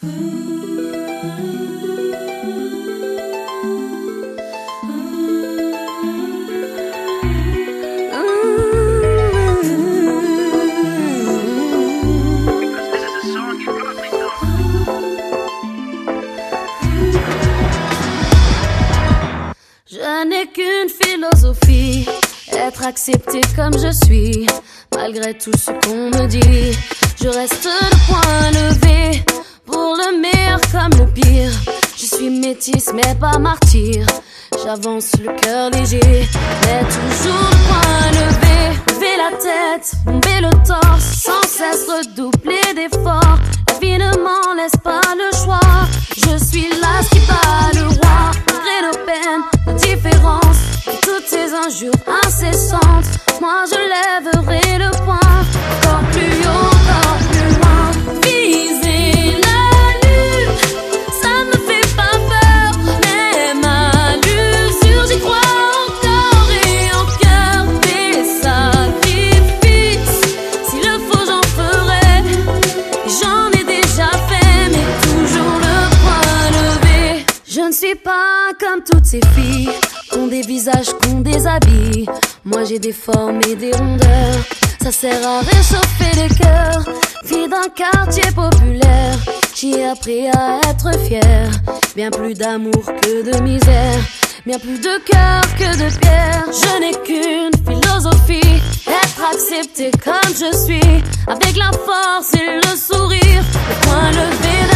Je n'ai qu'une philosophie, être accepté comme je suis. Malgré tout ce qu'on me dit, je reste le poing levé. Pour le meilleur comme le pire, je suis métisse mais pas martyr. J'avance le cœur léger, mais toujours le poing levé. Lever la tête, bomber le torse, sans cesse redoubler d'efforts. La vie ne m'en laisse pas le choix. Je suis là qui bat le roi. Malgré nos peines, nos différences, et toutes ces injures incessantes, moi je lèverai le poing. Encore plus haut, encore plus loin. Viser la lune, ça me fait pas peur. Même à l'usure, j'y crois encore et encore. Des sacrifices, s'il le faut j'en ferai. J'en ai déjà fait, mais toujours le poing levé. Je ne suis pas comme toutes ces filles qu'ont des visages, qu'ont des habits. Moi j'ai des formes et des rondeurs, ça sert à réchauffer les cœurs. Fille d'un quartier populaire, j'y ai appris à être fière. Bien plus d'amour que de misère, bien plus de cœur que de pierre. Je n'ai qu'une philosophie, être accepté comme je suis, avec la force et le sourire, le poing levé.